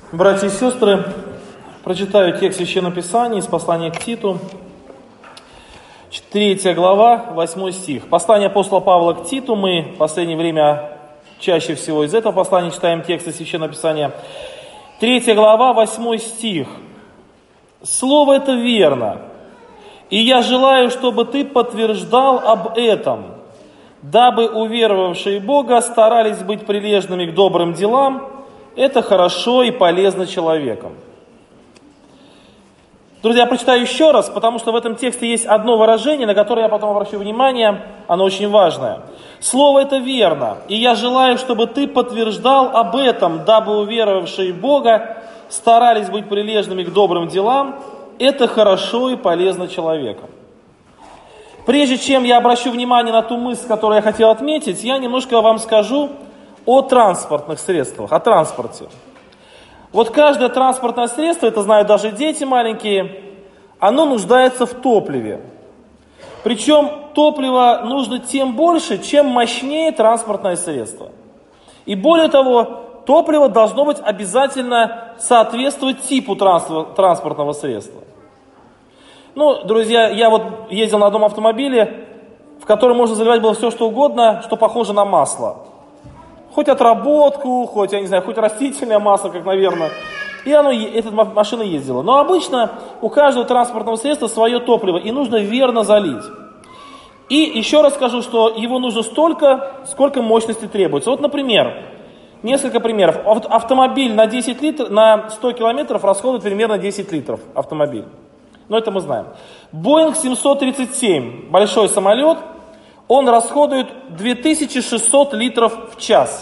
Братья и сестры, прочитаю текст Священного Писания из послания к Титу, 3 глава, 8 стих. Послание апостола Павла к Титу, мы в последнее время чаще всего из этого послания читаем тексты Священного Писания. 3 глава, 8 стих. «Слово это верно, и я желаю, чтобы ты подтверждал об этом, дабы уверовавшие Бога старались быть прилежными к добрым делам. Это хорошо и полезно человеком». Друзья, я прочитаю еще раз, потому что в этом тексте есть одно выражение, на которое я потом обращу внимание, оно очень важное. «Слово это верно, и я желаю, чтобы ты подтверждал об этом, дабы уверовавшие Бога старались быть прилежными к добрым делам. Это хорошо и полезно человеком». Прежде чем я обращу внимание на ту мысль, которую я хотел отметить, я немножко вам скажу о транспортных средствах, о транспорте. Вот каждое транспортное средство, это знают даже дети маленькие, оно нуждается в топливе. Причем топливо нужно тем больше, чем мощнее транспортное средство. И более того, топливо должно быть обязательно соответствовать типу транспортного средства. Ну, друзья, я вот ездил на одном автомобиле, в котором можно заливать было все, что угодно, что похоже на масло. Хоть отработку, хоть, я не знаю, хоть растительное масло, как, наверное. И эта машина ездила. Но обычно у каждого транспортного средства свое топливо, и нужно верно залить. И еще раз скажу, что его нужно столько, сколько мощности требуется. Вот, например, несколько примеров. Автомобиль на 10 литров, на 100 километров расходует примерно 10 литров автомобиль. Но это мы знаем. Boeing 737, большой самолет, он расходует 2600 литров в час.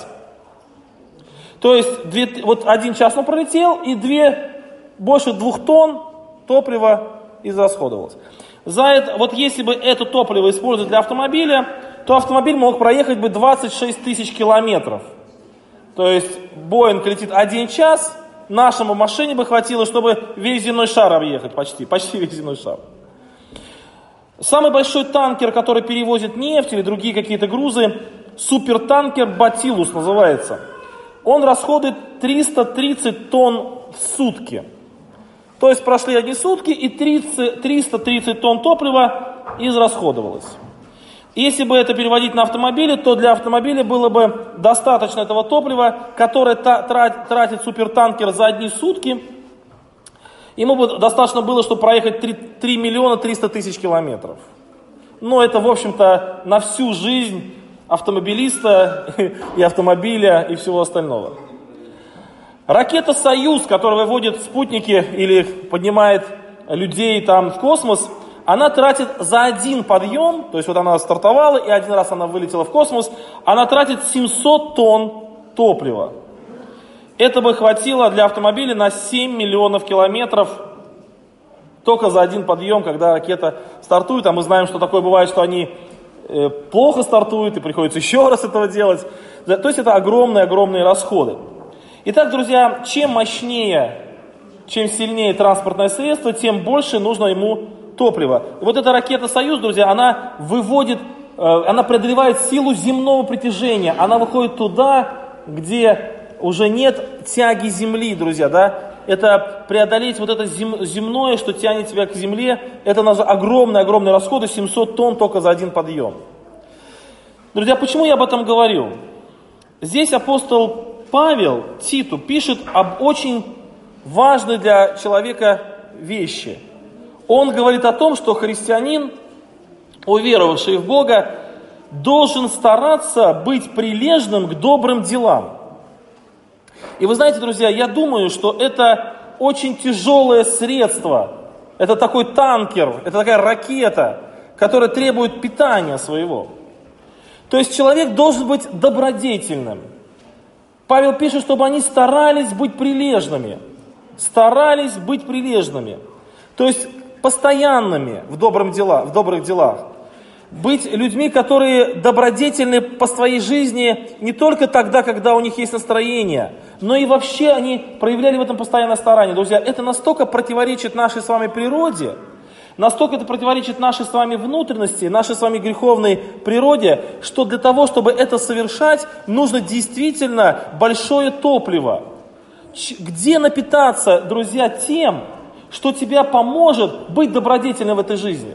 То есть вот 1 час он пролетел, и больше 2 тонн топлива израсходовалось. Вот если бы это топливо использовать для автомобиля, то автомобиль мог проехать бы 26 тысяч километров. То есть Boeing летит 1 час, нашему машине бы хватило, чтобы весь земной шар объехать, почти весь земной шар. Самый большой танкер, который перевозит нефть или другие какие-то грузы, супертанкер Батилус называется. Он расходует 330 тонн в сутки. То есть прошли одни сутки, и 330 тонн топлива израсходовалось. Если бы это переводить на автомобили, то для автомобиля было бы достаточно этого топлива, которое тратит супертанкер за одни сутки. Ему бы достаточно было, чтобы проехать 3 миллиона 300 тысяч километров. Но это, в общем-то, на всю жизнь автомобилиста и автомобиля и всего остального. Ракета «Союз», которая выводит спутники или поднимает людей там в космос, она тратит за один подъем, то есть вот она стартовала и один раз она вылетела в космос, она тратит 700 тонн топлива. Это бы хватило для автомобиля на 7 миллионов километров только за один подъем, когда ракета стартует. А мы знаем, что такое бывает, что они плохо стартуют и приходится еще раз этого делать. То есть это огромные расходы. Итак, друзья, чем мощнее, чем сильнее транспортное средство, тем больше нужно ему топлива. И вот эта ракета «Союз», друзья, она преодолевает силу земного притяжения. Она выходит туда, где уже нет тяги Земли, друзья, да? Это преодолеть вот это земное, что тянет тебя к Земле, это огромные расходы, 700 тонн только за один подъем. Друзья, почему я об этом говорю? Здесь апостол Павел Титу пишет об очень важной для человека вещи. Он говорит о том, что христианин, уверовавший в Бога, должен стараться быть прилежным к добрым делам. И вы знаете, друзья, я думаю, что это очень тяжелое средство. Это такой танкер, это такая ракета, которая требует питания своего. То есть человек должен быть добродетельным. Павел пишет, чтобы они старались быть прилежными. Старались быть прилежными. То есть постоянными в добрых делах. Быть людьми, которые добродетельны по своей жизни не только тогда, когда у них есть настроение, но и вообще они проявляли в этом постоянное старание. Друзья, это настолько противоречит нашей с вами природе, настолько это противоречит нашей с вами внутренности, нашей с вами греховной природе, что для того, чтобы это совершать, нужно действительно большое топливо. Где напитаться, друзья, тем, что тебя поможет быть добродетельным в этой жизни?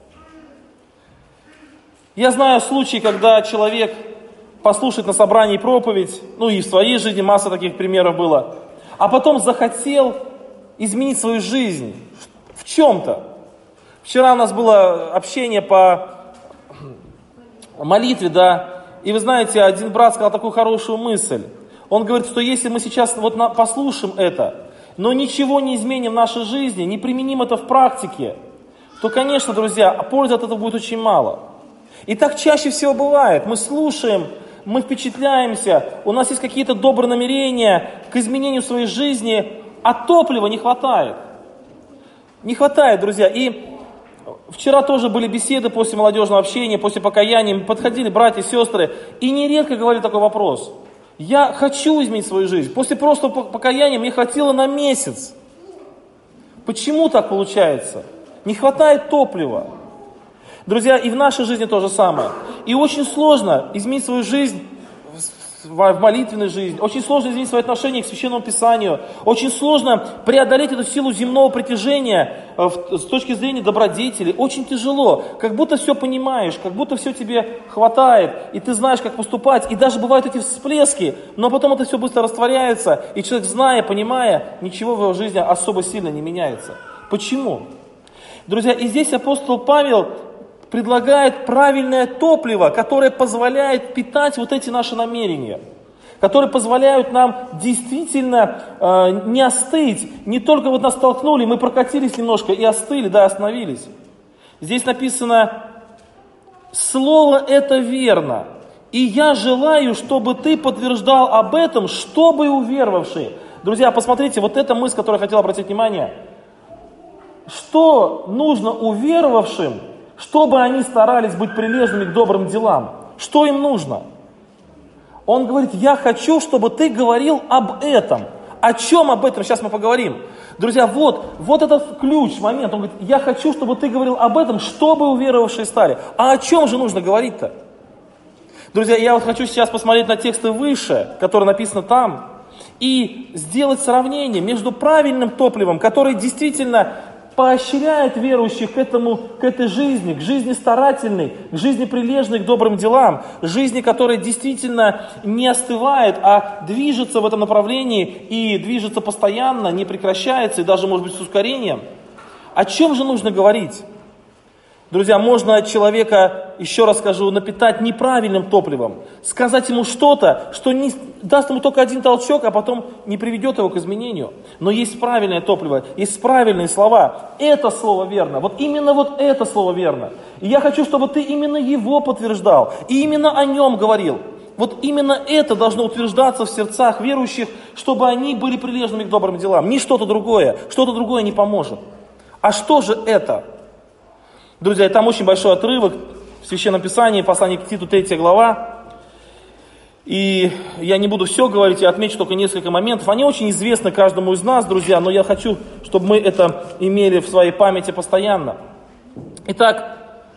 Я знаю случаи, когда человек послушает на собрании проповедь, ну и в своей жизни масса таких примеров было, а потом захотел изменить свою жизнь в чем-то. Вчера у нас было общение по молитве, да, и вы знаете, один брат сказал такую хорошую мысль. Он говорит, что если мы сейчас послушаем это, но ничего не изменим в нашей жизни, не применим это в практике, то, конечно, друзья, пользы от этого будет очень мало. И так чаще всего бывает. Мы слушаем, мы впечатляемся, у нас есть какие-то добрые намерения к изменению своей жизни, а топлива не хватает. Не хватает, друзья. И вчера тоже были беседы после молодежного общения, после покаяния. Подходили братья и сестры, и нередко говорили такой вопрос. Я хочу изменить свою жизнь. После просто покаяния мне хватило на месяц. Почему так получается? Не хватает топлива. Друзья, и в нашей жизни то же самое. И очень сложно изменить свою жизнь в молитвенной жизни. Очень сложно изменить свои отношения к Священному Писанию. Очень сложно преодолеть эту силу земного притяжения с точки зрения добродетели. Очень тяжело. Как будто все понимаешь, как будто все тебе хватает, и ты знаешь, как поступать. И даже бывают эти всплески, но потом это все быстро растворяется, и человек, зная, понимая, ничего в его жизни особо сильно не меняется. Почему? Друзья, и здесь апостол Павел предлагает правильное топливо, которое позволяет питать вот эти наши намерения, которые позволяют нам действительно не остыть, не только вот нас толкнули, мы прокатились немножко и остыли, да, остановились. Здесь написано, слово это верно, и я желаю, чтобы ты подтверждал об этом, чтобы уверовавшие. Друзья, посмотрите, вот эта мысль, которую я хотел обратить внимание, что нужно уверовавшим, чтобы они старались быть прилежными к добрым делам. Что им нужно? Он говорит, я хочу, чтобы ты говорил об этом. О чем об этом? Сейчас мы поговорим. Друзья, вот этот ключ, момент. Он говорит, я хочу, чтобы ты говорил об этом, чтобы уверовавшие стали. А о чем же нужно говорить-то? Друзья, я вот хочу сейчас посмотреть на тексты выше, которые написаны там, и сделать сравнение между правильным топливом, которое действительно поощряет верующих к этой жизни, к жизни старательной, к жизни прилежной, к добрым делам, жизни, которая действительно не остывает, а движется в этом направлении и движется постоянно, не прекращается и даже, может быть, с ускорением. О чем же нужно говорить? Друзья, можно человека, еще раз скажу, напитать неправильным топливом, сказать ему что-то, что не даст ему только один толчок, а потом не приведет его к изменению. Но есть правильное топливо, есть правильные слова. Это слово верно, вот именно вот это слово верно. И я хочу, чтобы ты именно его подтверждал, и именно о нем говорил. Вот именно это должно утверждаться в сердцах верующих, чтобы они были прилежными к добрым делам. Не что-то другое не поможет. А что же это? Друзья, и там очень большой отрывок в Священном Писании, послание к Титу, 3 глава. И я не буду все говорить, я отмечу только несколько моментов. Они очень известны каждому из нас, друзья, но я хочу, чтобы мы это имели в своей памяти постоянно. Итак,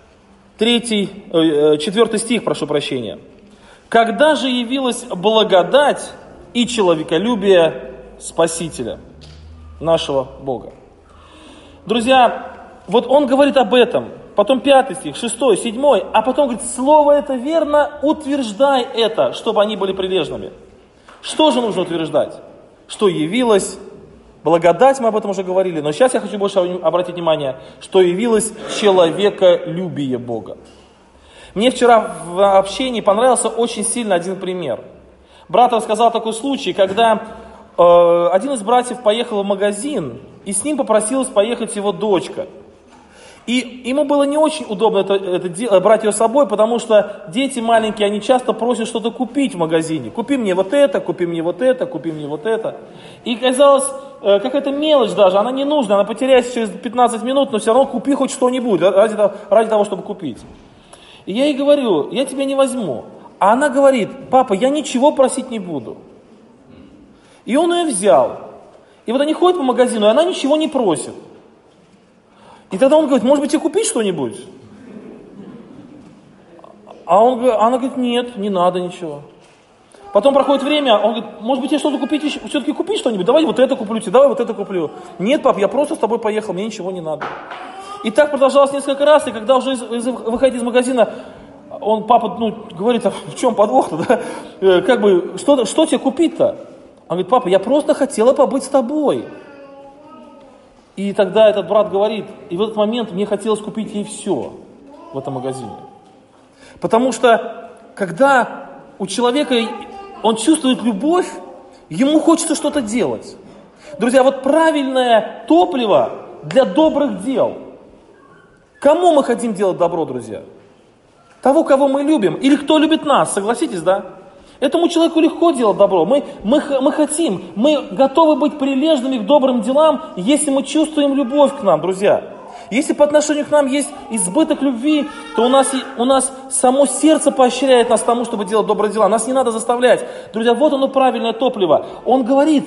4 стих, прошу прощения. «Когда же явилась благодать и человеколюбие Спасителя, нашего Бога». Друзья, вот он говорит об этом, потом 5 стих, 6, 7, а потом говорит, слово это верно, утверждай это, чтобы они были прилежными. Что же нужно утверждать? Что явилась благодать, мы об этом уже говорили, но сейчас я хочу больше обратить внимание, что явилось человеколюбие Бога. Мне вчера в общении понравился очень сильно один пример. Брат рассказал такой случай, когда один из братьев поехал в магазин, и с ним попросилась поехать его дочка. И ему было не очень удобно брать ее с собой, потому что дети маленькие, они часто просят что-то купить в магазине. Купи мне вот это, купи мне вот это, купи мне вот это. И казалось, какая-то мелочь даже, она не нужна, она потеряется через 15 минут, но все равно купи хоть что-нибудь ради того, чтобы купить. И я ей говорю, я тебя не возьму. А она говорит, папа, я ничего просить не буду. И он ее взял. И вот они ходят по магазину, и она ничего не просит. И тогда он говорит, может быть, тебе купить что-нибудь? А она говорит, нет, не надо ничего. Потом проходит время, он говорит, может быть, тебе что-то купить, все-таки купить что-нибудь, давай вот это куплю тебе, давай вот это куплю. Нет, пап, я просто с тобой поехал, мне ничего не надо. И так продолжалось несколько раз, и когда уже выходит из магазина, папа говорит, а в чем подвох-то, да? Как бы, что тебе купить-то? Он говорит, папа, я просто хотела побыть с тобой. И тогда этот брат говорит, и в этот момент мне хотелось купить ей все в этом магазине. Потому что, когда у человека, он чувствует любовь, ему хочется что-то делать. Друзья, вот правильное топливо для добрых дел. Кому мы хотим делать добро, друзья? Того, кого мы любим, или кто любит нас, согласитесь, да? Этому человеку легко делать добро. Мы хотим, мы готовы быть прилежными к добрым делам, если мы чувствуем любовь к нам, друзья. Если по отношению к нам есть избыток любви, то у нас само сердце поощряет нас тому, чтобы делать добрые дела. Нас не надо заставлять. Друзья, вот оно правильное топливо. Он говорит,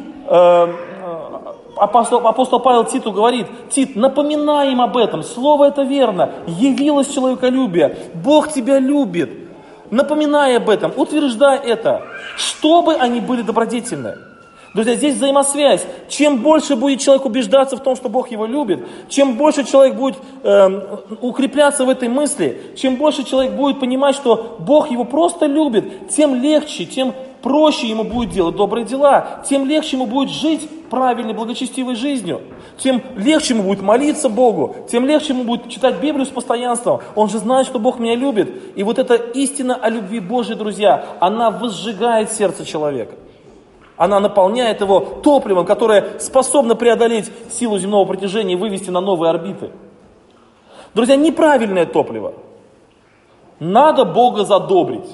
апостол Павел Титу говорит, Тит, напоминай им об этом, слово это верно, явилось человеколюбие, Бог тебя любит. Напоминай об этом, утверждай это, чтобы они были добродетельны. Друзья, здесь взаимосвязь. Чем больше будет человек убеждаться в том, что Бог его любит, чем больше человек будет укрепляться в этой мысли, чем больше человек будет понимать, что Бог его просто любит, тем легче, тем проще ему будет делать добрые дела, тем легче ему будет жить правильной, благочестивой жизнью, тем легче ему будет молиться Богу, тем легче ему будет читать Библию с постоянством. Он же знает, что Бог меня любит. И вот эта истина о любви Божьей, друзья, она возжигает сердце человека. Она наполняет его топливом, которое способно преодолеть силу земного притяжения и вывести на новые орбиты. Друзья, неправильное топливо. Надо Бога задобрить.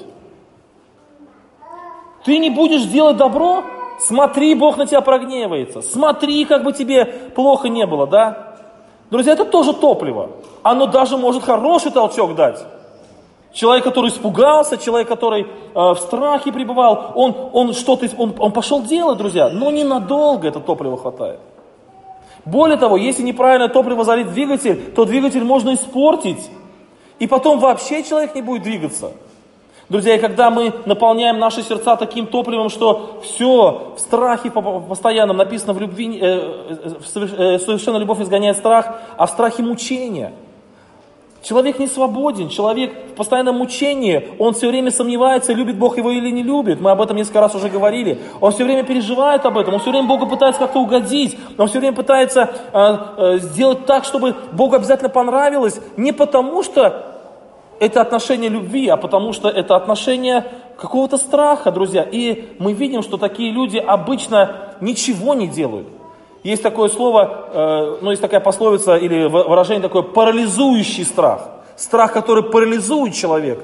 Ты не будешь делать добро? Смотри, Бог на тебя прогневается. Смотри, как бы тебе плохо не было, да? Друзья, это тоже топливо. Оно даже может хороший толчок дать. Человек, который испугался, человек, который в страхе пребывал, он пошел делать, друзья, но ненадолго это топливо хватает. Более того, если неправильное топливо залить в двигатель, то двигатель можно испортить, и потом вообще человек не будет двигаться. Друзья, и когда мы наполняем наши сердца таким топливом, что все в страхе постоянном, написано в любви, совершенно любовь изгоняет страх, а в страхе мучение. Человек не свободен, человек в постоянном мучении, он все время сомневается, любит Бог его или не любит. Мы об этом несколько раз уже говорили. Он все время переживает об этом, он все время Богу пытается как-то угодить, он все время пытается сделать так, чтобы Богу обязательно понравилось, не потому что это отношение любви, а потому что это отношение какого-то страха, друзья. И мы видим, что такие люди обычно ничего не делают. Есть такое слово, есть такая пословица или выражение такое, парализующий страх. Страх, который парализует человека.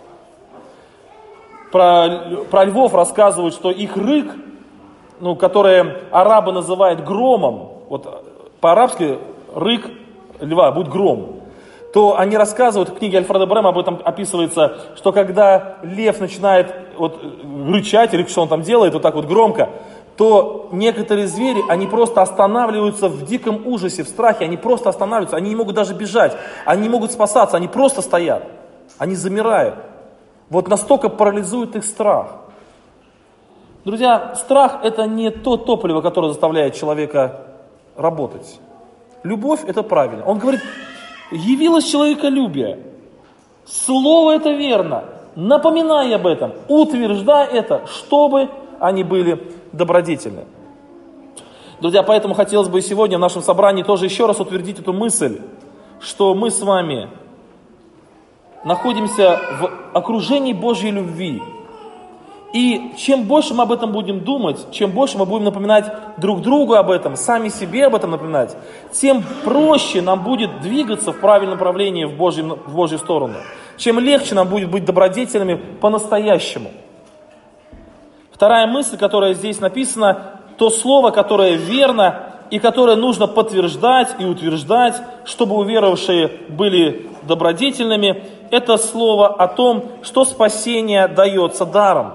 Про львов рассказывают, что их рык, который арабы называют громом, вот по-арабски рык льва будет гром, то они рассказывают, в книге Альфреда Брэма об этом описывается, что когда лев начинает рычать, или что он там делает, вот так вот громко, то некоторые звери, они просто останавливаются в диком ужасе, в страхе, они просто останавливаются, они не могут даже бежать, они не могут спасаться, они просто стоят, они замирают. Вот настолько парализует их страх. Друзья, страх это не то топливо, которое заставляет человека работать. Любовь это правильно. Он говорит, явилось человеколюбие, слово это верно, напоминай об этом, утверждай это, чтобы они были добродетельны. Друзья, поэтому хотелось бы сегодня в нашем собрании тоже еще раз утвердить эту мысль, что мы с вами находимся в окружении Божьей любви. И чем больше мы об этом будем думать, чем больше мы будем напоминать друг другу об этом, сами себе об этом напоминать, тем проще нам будет двигаться в правильном направлении в Божью сторону. Чем легче нам будет быть добродетельными по-настоящему. Вторая мысль, которая здесь написана, то слово, которое верно и которое нужно подтверждать и утверждать, чтобы уверовавшие были добродетельными, это слово о том, что спасение дается даром.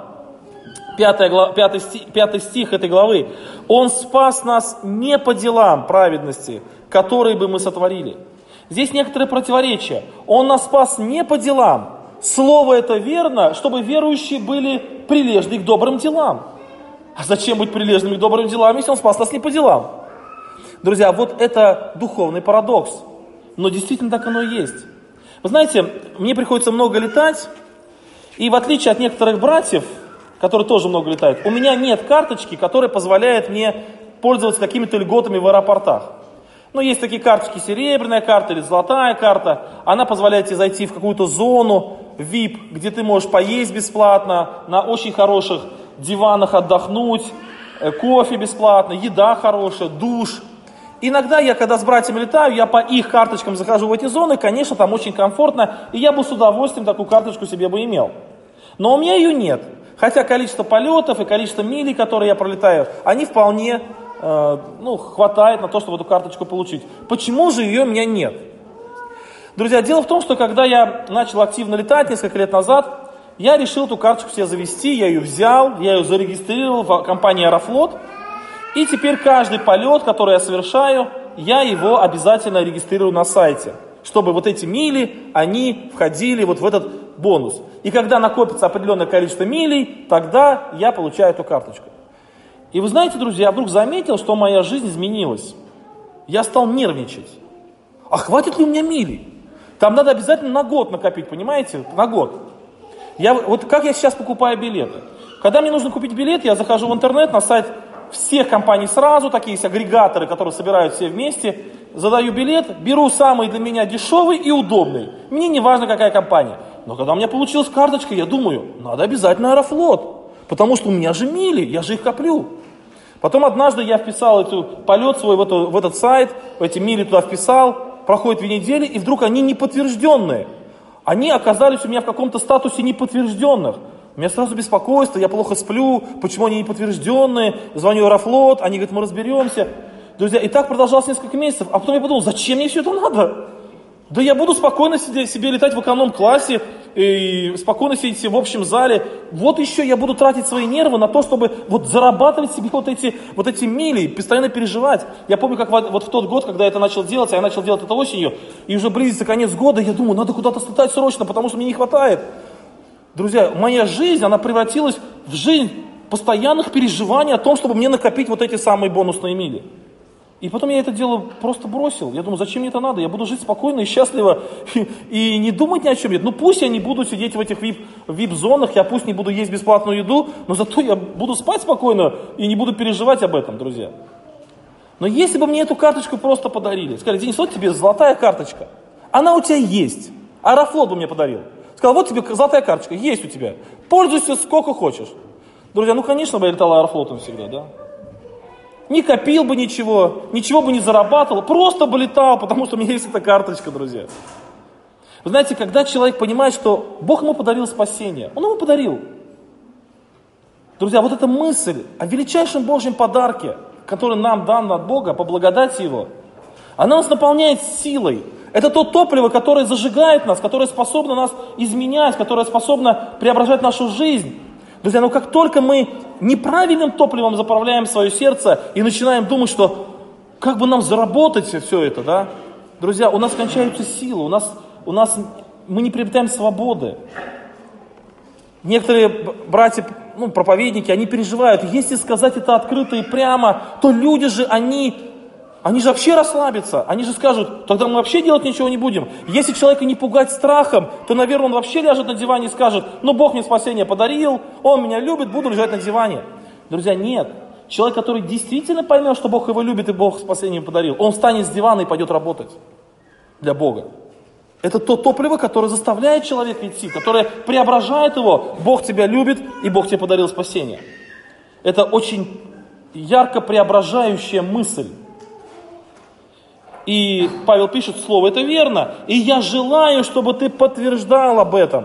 5 стих этой главы. Он спас нас не по делам праведности, которые бы мы сотворили. Здесь некоторые противоречия. Он нас спас не по делам. Слово это верно, чтобы верующие были прилежны к добрым делам. А зачем быть прилежными к добрым делам, если Он спас нас не по делам? Друзья, вот это духовный парадокс. Но действительно так оно и есть. Вы знаете, мне приходится много летать, и в отличие от некоторых братьев, которые тоже много летают, у меня нет карточки, которая позволяет мне пользоваться какими-то льготами в аэропортах. Ну, есть такие карточки, серебряная карта или золотая карта. Она позволяет тебе зайти в какую-то зону, VIP, где ты можешь поесть бесплатно, на очень хороших диванах отдохнуть, кофе бесплатно, еда хорошая, душ. Иногда я, когда с братьями летаю, я по их карточкам захожу в эти зоны, конечно, там очень комфортно, и я бы с удовольствием такую карточку себе бы имел. Но у меня ее нет. Хотя количество полетов и количество милей, которые я пролетаю, они вполне хватает на то, чтобы эту карточку получить. Почему же ее у меня нет? Друзья, дело в том, что когда я начал активно летать несколько лет назад, я решил эту карточку себе завести, я ее взял, я ее зарегистрировал в компании Аэрофлот. И теперь каждый полет, который я совершаю, я его обязательно регистрирую на сайте, чтобы вот эти мили, они входили вот в этот бонус. И когда накопится определенное количество милей, тогда я получаю эту карточку. И вы знаете, друзья, я вдруг заметил, что моя жизнь изменилась. Я стал нервничать. А хватит ли у меня милей? Там надо обязательно на год накопить, понимаете? На год. Вот как я сейчас покупаю билеты? Когда мне нужно купить билет, я захожу в интернет, на сайт всех компаний сразу, такие есть агрегаторы, которые собирают все вместе, задаю билет, беру самый для меня дешевый и удобный. Мне не важно, какая компания. Но когда у меня получилась карточка, я думаю, надо обязательно Аэрофлот, потому что у меня же мили, я же их коплю. Потом однажды я вписал полет свой в этот сайт, эти мили туда вписал, проходит 2 недели, и вдруг они неподтвержденные. Они оказались у меня в каком-то статусе неподтвержденных. У меня сразу беспокойство, я плохо сплю, почему они неподтвержденные, звоню Аэрофлот, они говорят, мы разберемся. Друзья, и так продолжалось несколько месяцев, а потом я подумал, зачем мне все это надо? Да я буду спокойно себе летать в эконом-классе, и спокойно сидеть в общем зале. Вот еще я буду тратить свои нервы на то, чтобы вот зарабатывать себе вот эти мили, постоянно переживать. Я помню, как вот в тот год, когда я это начал делать, а я начал делать это осенью, и уже близится конец года, я думаю, надо куда-то слетать срочно, потому что мне не хватает. Друзья, моя жизнь, она превратилась в жизнь постоянных переживаний о том, чтобы мне накопить вот эти самые бонусные мили. И потом я это дело просто бросил. Я думаю, зачем мне это надо? Я буду жить спокойно и счастливо и не думать ни о чем. Ну пусть я не буду сидеть в этих VIP-зонах, я пусть не буду есть бесплатную еду, но зато я буду спать спокойно и не буду переживать об этом, друзья. Но если бы мне эту карточку просто подарили, сказали, Денис, вот тебе золотая карточка, она у тебя есть. Аэрофлот бы мне подарил. Сказал, вот тебе золотая карточка, есть у тебя. Пользуйся сколько хочешь. Друзья, ну конечно бы я летал Аэрофлотом всегда, да? Не копил бы ничего бы не зарабатывал, просто бы летал, потому что у меня есть эта карточка, друзья. Вы знаете, когда человек понимает, что Бог ему подарил спасение, Он ему подарил. Друзья, вот эта мысль о величайшем Божьем подарке, который нам дан от Бога по благодати Его, она нас наполняет силой. Это то топливо, которое зажигает нас, которое способно нас изменять, которое способно преображать нашу жизнь. Друзья, но как только мы неправильным топливом заправляем свое сердце и начинаем думать, что как бы нам заработать все это, да? Друзья, у нас кончаются силы, мы не приобретаем свободы. Некоторые братья, проповедники, они переживают, если сказать это открыто и прямо, то люди же, они же вообще расслабятся, они же скажут, тогда мы вообще делать ничего не будем. Если человека не пугать страхом, то, наверное, он вообще ляжет на диване и скажет, Бог мне спасение подарил, Он меня любит, буду лежать на диване. Друзья, нет. Человек, который действительно поймет, что Бог его любит и Бог спасение подарил, он встанет с дивана и пойдет работать для Бога. Это то топливо, которое заставляет человека идти, которое преображает его. Бог тебя любит и Бог тебе подарил спасение. Это очень ярко преображающая мысль. И Павел пишет, слово это верно, и я желаю, чтобы ты подтверждал об этом,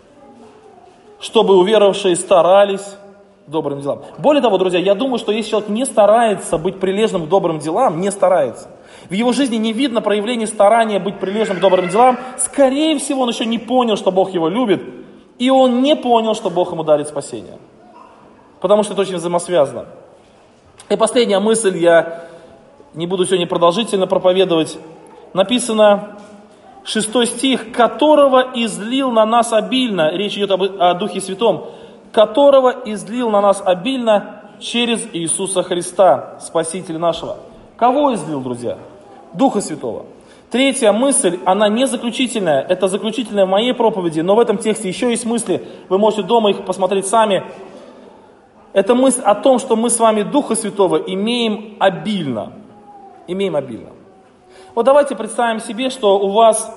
чтобы уверовавшие старались добрым делам. Более того, друзья, я думаю, что если человек не старается быть прилежным к добрым делам, не старается, в его жизни не видно проявления старания быть прилежным к добрым делам, скорее всего, он еще не понял, что Бог его любит, и он не понял, что Бог ему дарит спасение. Потому что это очень взаимосвязано. И последняя мысль, я не буду сегодня продолжительно проповедовать. Написано, 6 стих, которого излил на нас обильно, речь идет о Духе Святом, которого излил на нас обильно через Иисуса Христа, Спасителя нашего. Кого излил, друзья? Духа Святого. Третья мысль, она не заключительная, это заключительная в моей проповеди, но в этом тексте еще есть мысли, вы можете дома их посмотреть сами. Это мысль о том, что мы с вами Духа Святого имеем обильно. Имеем обильно. Вот давайте представим себе, что у вас,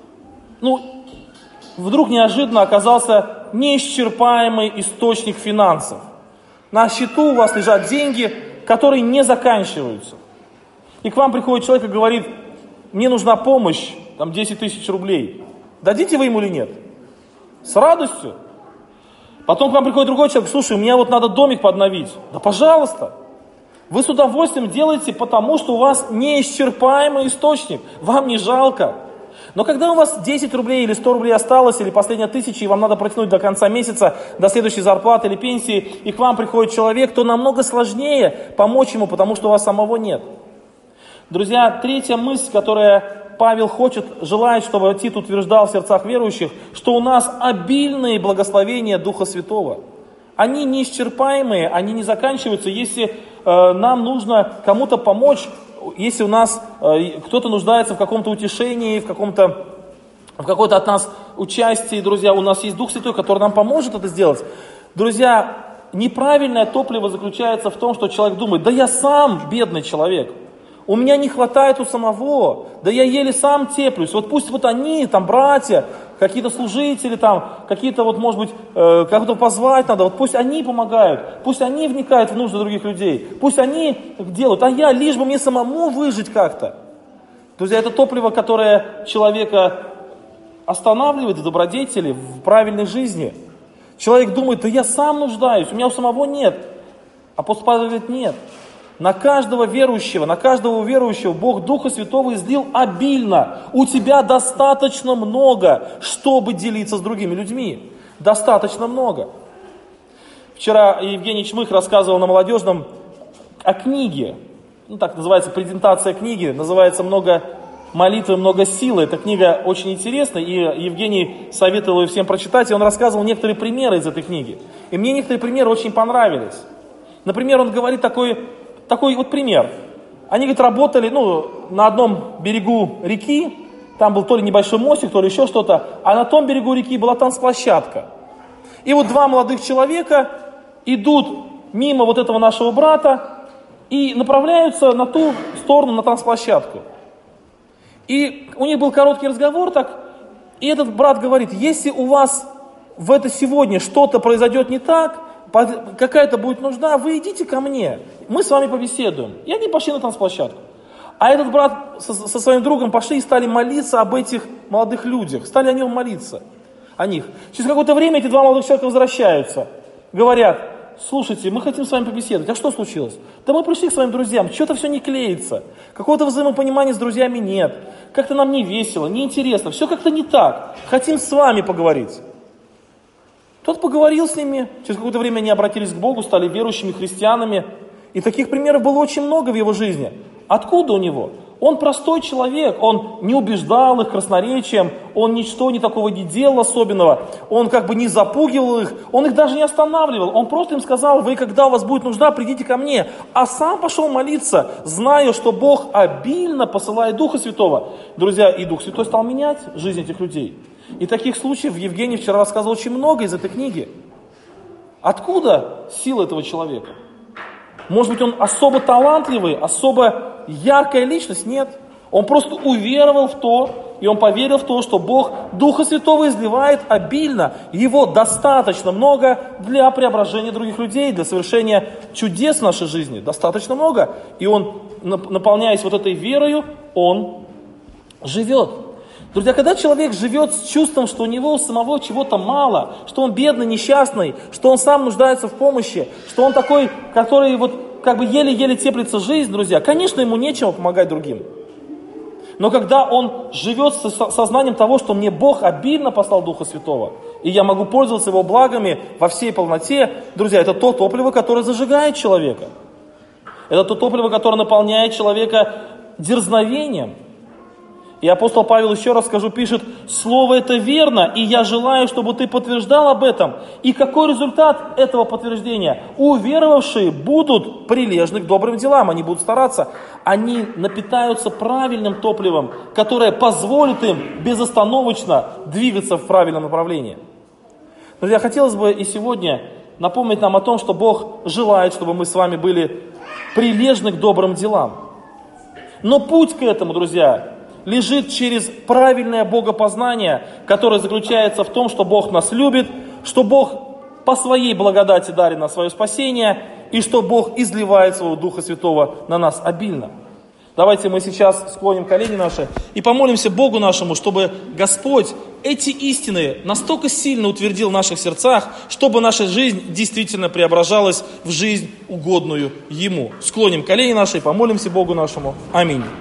вдруг неожиданно оказался неисчерпаемый источник финансов. На счету у вас лежат деньги, которые не заканчиваются. И к вам приходит человек и говорит: мне нужна помощь, 10 тысяч рублей. Дадите вы ему или нет? С радостью. Потом к вам приходит другой человек: слушай, мне надо домик подновить. Да пожалуйста. Вы с удовольствием делаете, потому что у вас неисчерпаемый источник. Вам не жалко. Но когда у вас 10 рублей или 100 рублей осталось, или последняя 1000, и вам надо протянуть до конца месяца, до следующей зарплаты или пенсии, и к вам приходит человек, то намного сложнее помочь ему, потому что у вас самого нет. Друзья, третья мысль, которая Павел желает, чтобы Тит утверждал в сердцах верующих, что у нас обильные благословения Духа Святого. Они неисчерпаемые, они не заканчиваются. Если нам нужно кому-то помочь, если у нас кто-то нуждается в каком-то утешении, в какой-то от нас участии, друзья, у нас есть Дух Святой, который нам поможет это сделать. Друзья, неправильное топливо заключается в том, что человек думает: да я сам бедный человек. У меня не хватает у самого, да я еле сам теплюсь. Пусть они, братья, какие-то служители, какие-то, может быть, кого-то позвать надо, пусть они помогают, пусть они вникают в нужды других людей, пусть они делают, а я, лишь бы мне самому выжить как-то. Друзья, это топливо, которое человека останавливает в добродетели, в правильной жизни. Человек думает: да я сам нуждаюсь, у меня у самого нет. Апостол Павел говорит: нет. На каждого верующего Бог Духа Святого излил обильно. У тебя достаточно много, чтобы делиться с другими людьми. Достаточно много. Вчера Евгений Чмых рассказывал на молодежном о книге. Так называется презентация книги. Называется «Много молитвы, много силы». Эта книга очень интересная, и Евгений советовал ее всем прочитать. И он рассказывал некоторые примеры из этой книги. И мне некоторые примеры очень понравились. Например, он говорит такой пример. Они, работали, на одном берегу реки, там был то ли небольшой мостик, то ли еще что-то, а на том берегу реки была танцплощадка. И два молодых человека идут мимо этого нашего брата и направляются на ту сторону, на танцплощадку. И у них был короткий разговор, и этот брат говорит: если у вас сегодня что-то произойдет не так, какая-то будет нужда, вы идите ко мне, мы с вами побеседуем. И они пошли на танцплощадку. А этот брат со своим другом пошли и стали молиться об этих молодых людях, стали о нем молиться, о них. Через какое-то время эти два молодых человека возвращаются, говорят: слушайте, мы хотим с вами побеседовать. А что случилось? Да мы пришли к своим друзьям, что-то все не клеится, какого-то взаимопонимания с друзьями нет, как-то нам не весело, не интересно, все как-то не так, хотим с вами поговорить. Тот поговорил с ними, через какое-то время они обратились к Богу, стали верующими христианами. И таких примеров было очень много в его жизни. Откуда у него? Он простой человек, он не убеждал их красноречием, он ничто не такого не делал особенного, он не запугивал их, он их даже не останавливал, он просто им сказал: вы, когда у вас будет нужда, придите ко мне. А сам пошел молиться, зная, что Бог обильно посылает Духа Святого. Друзья, и Дух Святой стал менять жизнь этих людей. И таких случаев Евгений вчера рассказывал очень много из этой книги. Откуда сила этого человека? Может быть, он особо талантливый, особо яркая личность? Нет. Он просто уверовал в то, и он поверил в то, что Бог Духа Святого изливает обильно. Его достаточно много для преображения других людей, для совершения чудес в нашей жизни. Достаточно много. И он, наполняясь этой верою, он живет. Друзья, когда человек живет с чувством, что у него у самого чего-то мало, что он бедный, несчастный, что он сам нуждается в помощи, что он такой, который еле-еле теплится жизнь, друзья, конечно, ему нечего помогать другим. Но когда он живет с сознанием того, что мне Бог обильно послал Духа Святого, и я могу пользоваться Его благами во всей полноте, друзья, это то топливо, которое зажигает человека. Это то топливо, которое наполняет человека дерзновением. И апостол Павел, еще раз скажу, пишет: слово это верно, и я желаю, чтобы ты подтверждал об этом. И какой результат этого подтверждения? Уверовавшие будут прилежны к добрым делам, они будут стараться. Они напитаются правильным топливом, которое позволит им безостановочно двигаться в правильном направлении. Друзья, хотелось бы и сегодня напомнить нам о том, что Бог желает, чтобы мы с вами были прилежны к добрым делам. Но путь к этому, друзья, лежит через правильное богопознание, которое заключается в том, что Бог нас любит, что Бог по своей благодати дарит нам свое спасение, и что Бог изливает своего Духа Святого на нас обильно. Давайте мы сейчас склоним колени наши и помолимся Богу нашему, чтобы Господь эти истины настолько сильно утвердил в наших сердцах, чтобы наша жизнь действительно преображалась в жизнь, угодную Ему. Склоним колени наши и помолимся Богу нашему. Аминь.